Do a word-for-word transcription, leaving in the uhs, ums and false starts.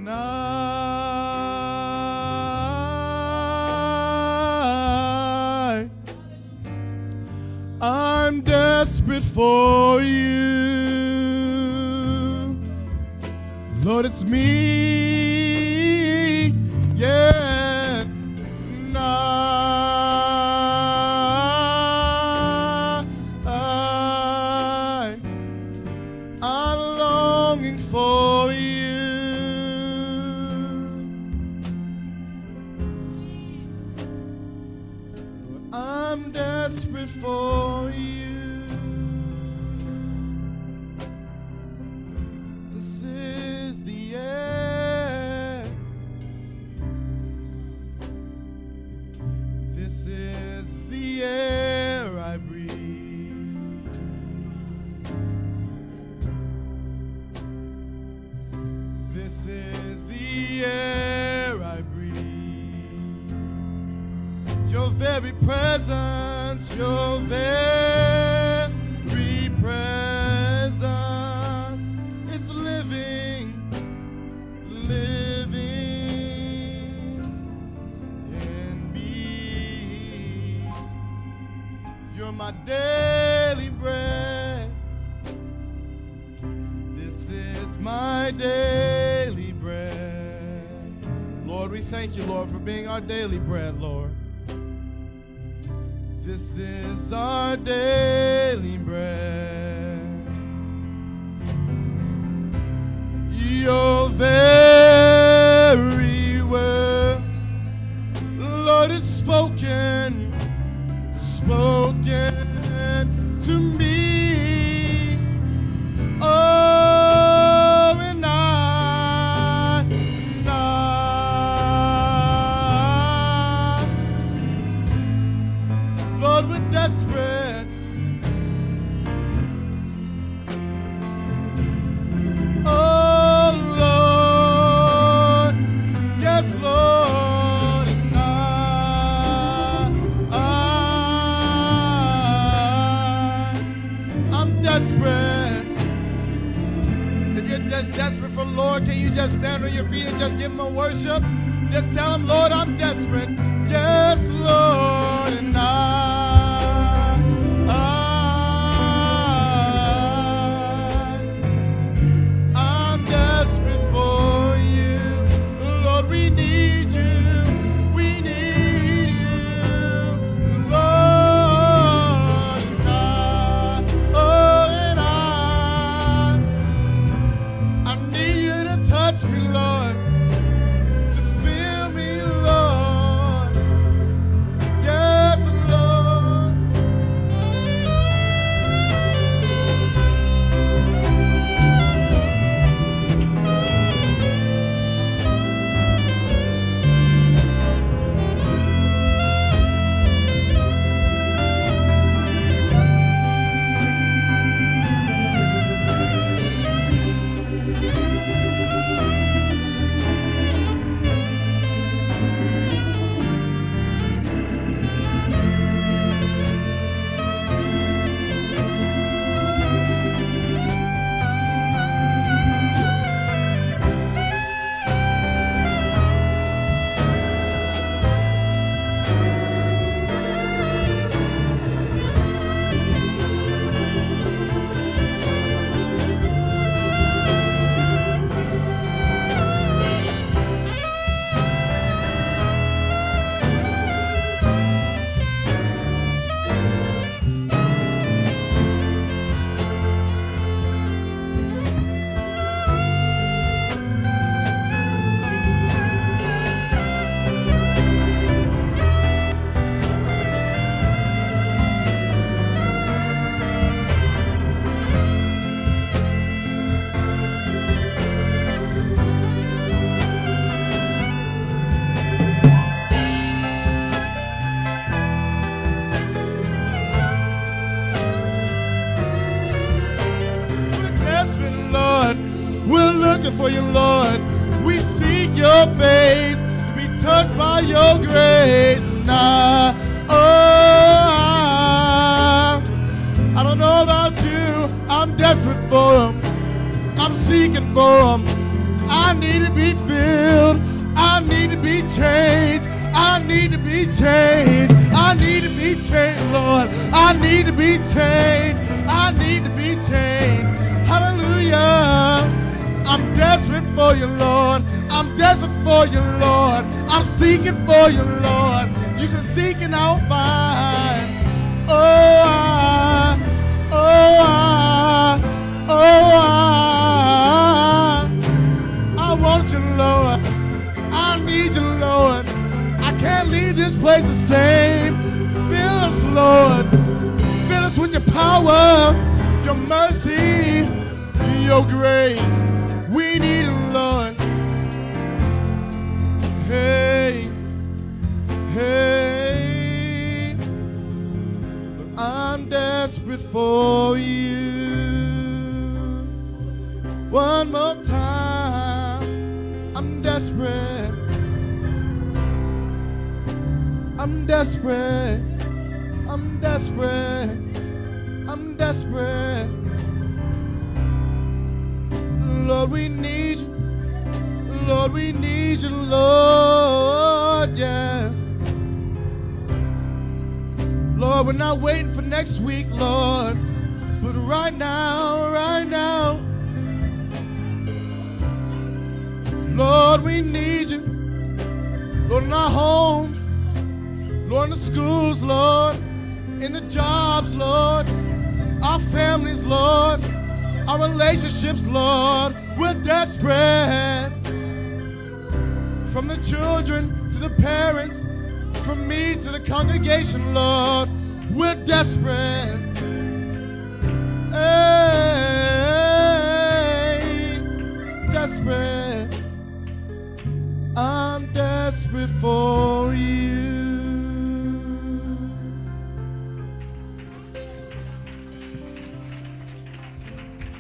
And I, I'm desperate for you. Lord, it's me. Yes. And I, I, I'm longing for you. I'm desperate for you. This is the air. This is the air I breathe. This is the air I breathe. Your very presence, your very presence, it's living, living in me. You're my daily bread. This is my daily bread. Lord, we thank you, Lord, for being our daily bread, Lord. This is our daily bread. Your very word, Lord, is spoken, spoken to me. Oh, and I, and I, Lord, we're desperate. Oh, Lord, yes, Lord, and I, I, I'm desperate. If you're just desperate for Lord, can you just stand on your feet and just give him a worship? Just tell him, Lord, I'm desperate. Yes, Lord, and I, I, I'm desperate for you. Lord, we need you. We need you. Lord, and I, oh, and I, I need you to touch me, Lord, to fill me, Lord. Yes, Lord. We're looking for you, Lord. We seek your face to be touched by your grace. And I, oh, I, I don't know about you. I'm desperate for him. I'm seeking for him. I need to be filled. I need to be changed. I need to be changed. I need to be changed, Lord. I need to be changed. I need to be changed. Hallelujah. I'm desperate for you, Lord. I'm desperate for you, Lord. I'm seeking for you, Lord. You can seek and I'll find. Oh, I, oh, I, oh, I, I want you, Lord. I need you, Lord. I can't leave this place the same. Fill us, Lord. Fill us with your power, your mercy, your grace. We need you, Lord. Hey, hey, I'm desperate for you. One more time, I'm desperate. I'm desperate. I'm desperate. I'm desperate. Lord, we need you. Lord, we need you, Lord, yes. Lord, we're not waiting for next week, Lord, but right now, right now, Lord, we need you. Lord, in our homes, Lord, in the schools, Lord, in the jobs, Lord, our families, Lord, our relationships, Lord, we're desperate. From the children to the parents, from me to the congregation, Lord, we're desperate. Hey, desperate. I'm desperate for you.